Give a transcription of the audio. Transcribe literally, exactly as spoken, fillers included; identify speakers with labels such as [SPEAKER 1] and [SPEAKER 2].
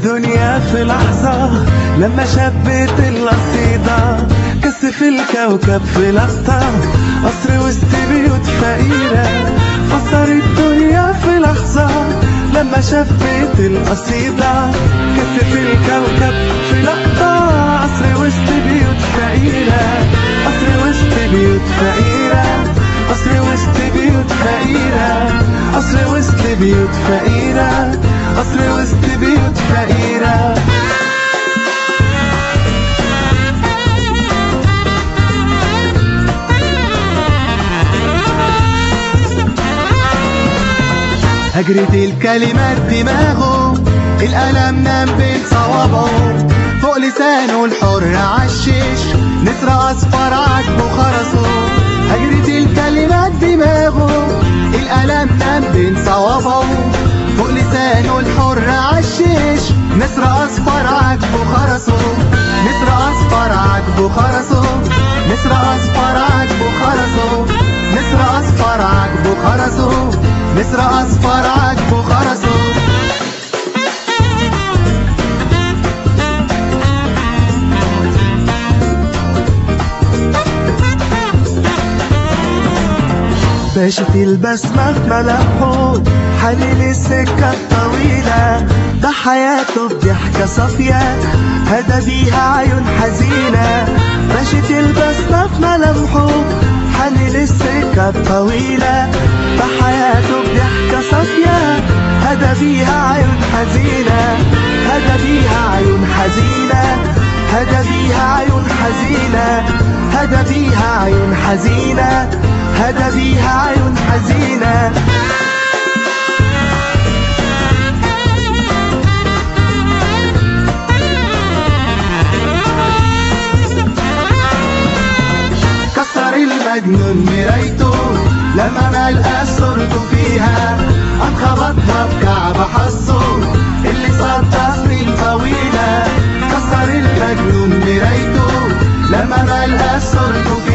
[SPEAKER 1] الدنيا في لحظة لما شبت القصيدة، كسف الكوكب في لقطة، قصر وسط بيوت فقيرة. فسر الدنيا في لحظة لما شبت القصيدة، كسف الكوكب في لقطة، قصر وسط بيوت فقيرة، قصر وسط بيوت فقيرة، قصر وسط بيوت فقيرة، قصر وسط بيوت فقيرة، قصر وسط بيوت فقيرة. هجرت الكلمات دماغه، القلم نام بين صوابعه، فوق لسانه الحر عشش نسر اصفر عجبه خرسه. هجرت الكلمات دماغه، القلم نام بين صوابعه، فوق لسانه الحر عشش نسر اصفر عجبه خرسه، نسر اصفر عجبه خرسه، نسر اصفر عجبه خرسه، نسر اصفر عجبه خرسه، نسر اصفر عجبه خرسه. باشت البسمة في ملامحه، حنين السكة الطويلة، ده حياته بضحكة صافية هدى بيها عيون حزينة. باشت البسمة في ملامحه، حنين السكة الطويلة، ده حياته بضحكة صافية هدى بيها عيون حزينة، هدى بيها عيون حزينة، هدى بيها عيون حزينة، هدى بيها عيون حزينة، هدى بيها عيون حزينة. كسر المجنون مرايته لما ملقى صورته فيها، انخبطها بكعب حظه اللي صدق سنين طويلة. كسر المجنون مرايته لما ملقى صورته فيها،